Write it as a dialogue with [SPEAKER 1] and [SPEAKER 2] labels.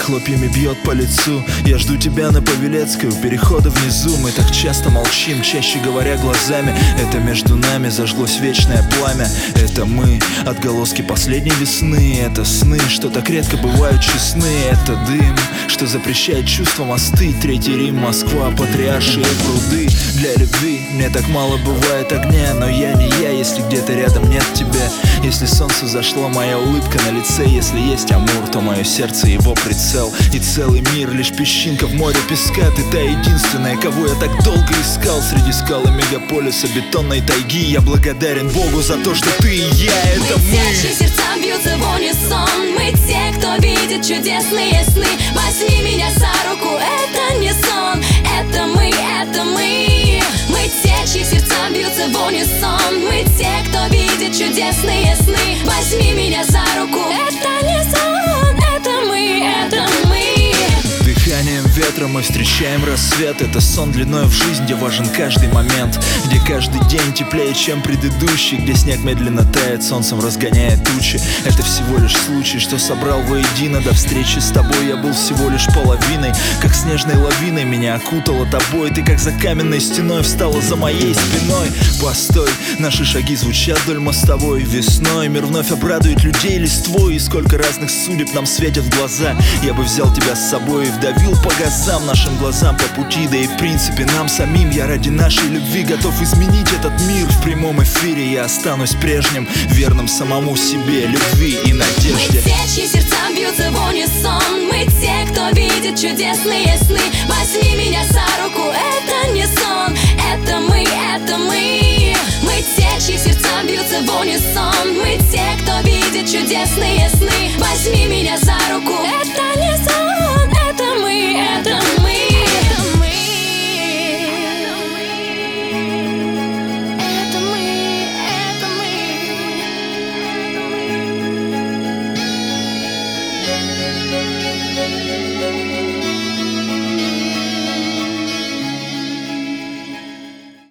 [SPEAKER 1] хлопьями бьет по лицу. Я жду тебя на Павелецкой, у перехода внизу. Мы так часто молчим, чаще говоря глазами. Это между нами зажглось вечное пламя. Это мы, отголоски последней весны. Это сны, что так редко бывают честны. Это дым, что запрещает чувствам остыть. Третий Рим, Москва, Патриаршие пруды. Для любви мне так мало бывает огня. Но я не я, если где-то рядом нет тебя. Если солнце зашло, моя улыбка на лице. Если есть Амур, то мое сердце его прицел. И целый мир лишь песчинка в море песка. Ты та единственная, кого я так долго искал. Среди скал и мегаполиса бетонной тайги. Я благодарен Богу за то, что ты и я, это мы.
[SPEAKER 2] Мы те, чьи сердца бьются в унисон. Мы те, кто видит чудесные сны. Возьми меня за руку, это не сон. Это мы, это мы. Мы те, чьи сердца бьются в унисон. Мы те, кто видит чудесные сны. Возьми меня за руку, это не сон. Это мы, это мы.
[SPEAKER 1] Дыханием ветра мы встречаем рассвет. Это сон длиной в жизнь, где важен каждый момент. Где каждый день теплее, чем предыдущий. Где снег медленно тает, солнцем разгоняя тучи. Это всего лишь случай, что собрал воедино. До встречи с тобой я был всего лишь половиной. Как снежной лавиной меня окутала тобой. Ты как за каменной стеной встала за моей спиной. Постой, наши шаги звучат вдоль мостовой. Весной мир вновь обрадует людей листвой. И сколько разных судеб нам светят в глаза. Я бы взял тебя с собой и вдавил по газам нашим глазам по пути. Да и в принципе нам самим. Я ради нашей любви готов изменить этот мир. В прямом эфире я останусь прежним, верным самому себе, любви и надежде.
[SPEAKER 2] Мы те, чьи сердца бьются в унисон. Мы те, кто видит чудесные сны. Возьми меня за руку, это не сон. Это мы, это мы. Мы те, чьи сердца бьются в унисон. Мы те, кто видит чудесные сны. Возьми меня за